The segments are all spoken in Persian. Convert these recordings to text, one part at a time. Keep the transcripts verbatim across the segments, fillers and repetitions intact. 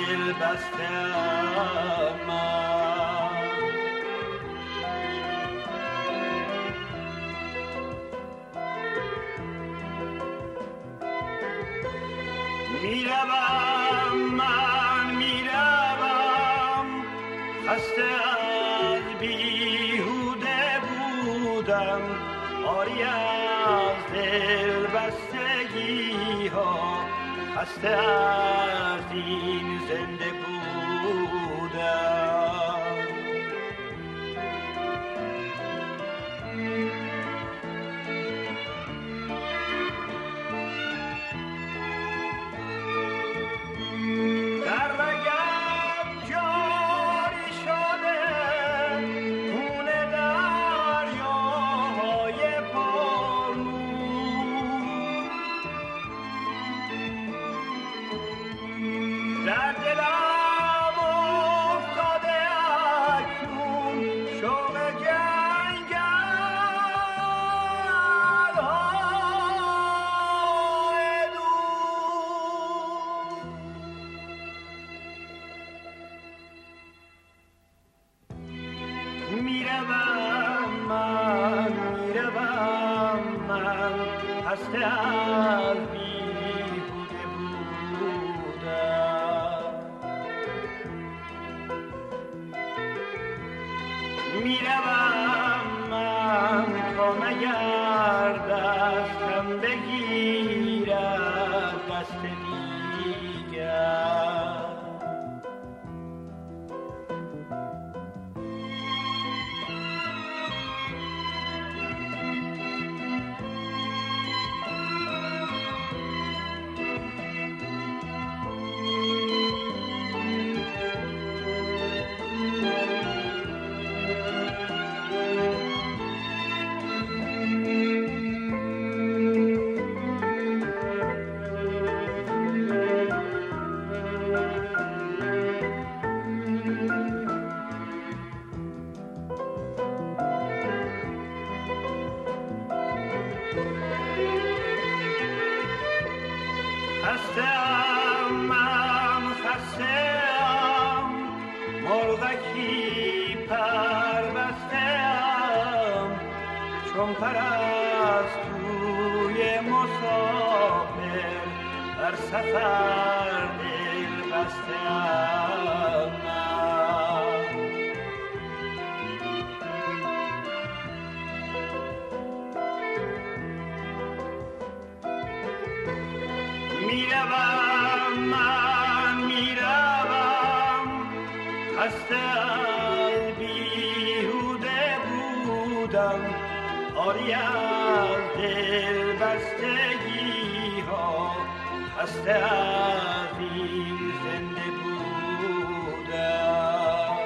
دل بستم من. میروم من میروم خسته از بیهوده بودم، آری از دل بستگی ها، خسته از این زنده بودم. میروم من میروم من خسته از بیهوده بودم. میروم من تا مگر دستم بگیرد دست دیگر. خسته‌ام من خسته‌ام مرغکی پربسته‌ام، چون پرستوی مسافر بر سفر دل بسته‌ام من. میروم من میروم خسته از بیهوده بودم، آری از دل بستگی ها، خسته از این زنده بودم.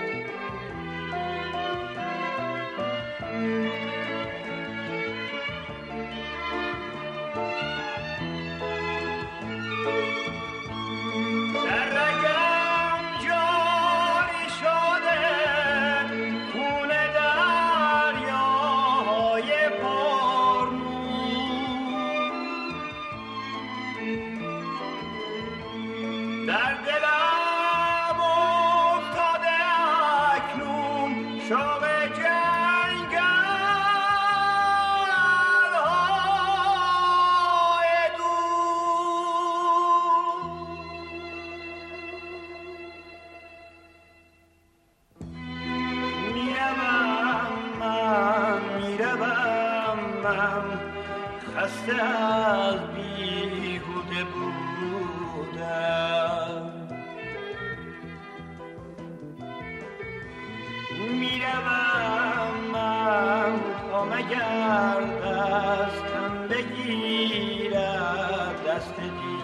در دلم افتاده اکنون شوق جنگل‌های دور. میروم من میروم من خسته از بیهوده بودم. میروم من تا مگر دستم بگیرد دست دیگر.